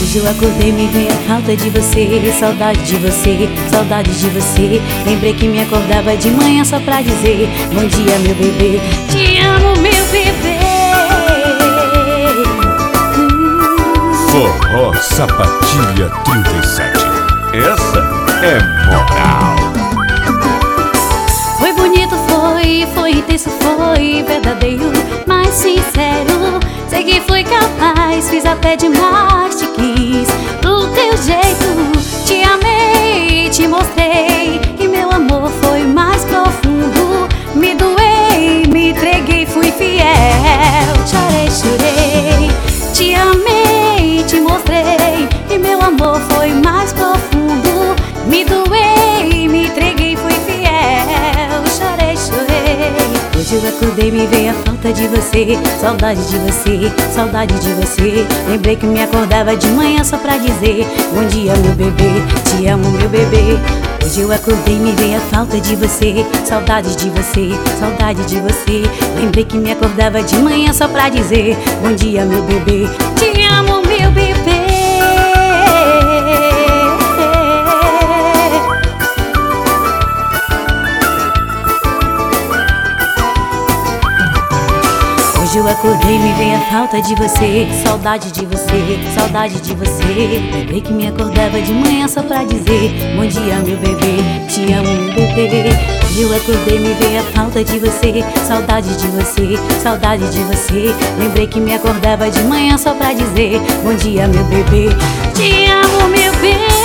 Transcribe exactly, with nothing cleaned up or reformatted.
Hoje eu acordei, me veio a falta de você, saudade de você, saudade de você. Lembrei que me acordava de manhã só pra dizer bom dia, meu bebê, te amo, meu bebê. Forró Sapatilha trinta e sete. Essa é moral. Foi bonito, foi, foi intenso, foi verdadeiro, mas sincero. Sei que fui capaz, fiz até demais, te quis do teu jeito. Te amei, te mostrei que meu amor foi mais profundo. Me doei, me entreguei, fui fiel. Chorei, chorei, te amei, te mostrei que meu amor foi mais profundo. Me doei, me entreguei, fui fiel. Chorei, chorei. Hoje eu acordei, me veio a falta de você, saudade de você, saudade de você. Lembrei que me acordava de manhã só pra dizer bom dia, meu bebê, te amo, meu bebê. Hoje eu acordei, me veio a falta de você, saudade de você, saudade de você. Lembrei que me acordava de manhã só pra dizer bom dia, meu bebê, te amo, meu bebê. Hoje eu acordei, me veio a falta de você, saudade de você, saudade de você. Lembrei que me acordava de manhã só pra dizer bom dia, meu bebê, te amo, meu bebê. Hoje eu acordei, me veio a falta de você, saudade de você, saudade de você. Lembrei que me acordava de manhã só pra dizer bom dia, meu bebê, te amo, meu bebê.